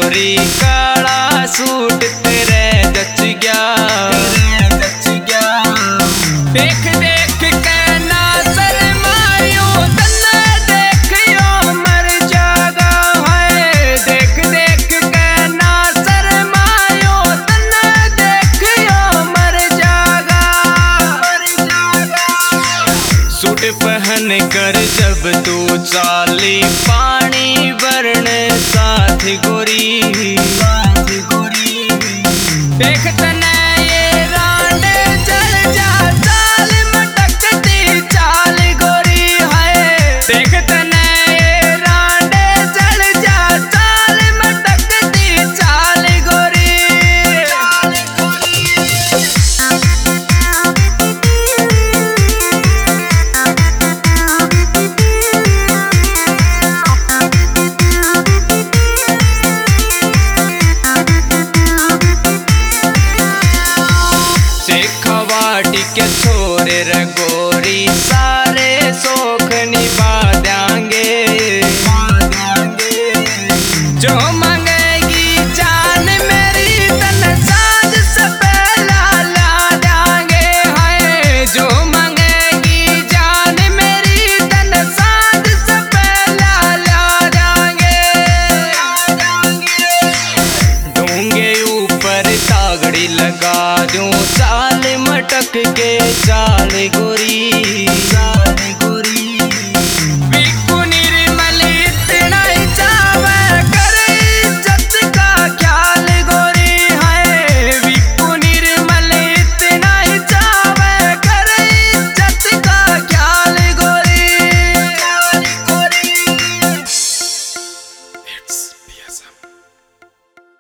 गोरी काला सूट तेरे जच गया। देख देख के ना शर्मायो तन्ने देखियो मर जागा है। देख देख के ना शर्मायो तन्ने देखियो मर जागा। सूट पहन कर जब तू चाली पानी भरने साथ गोरी। देख तने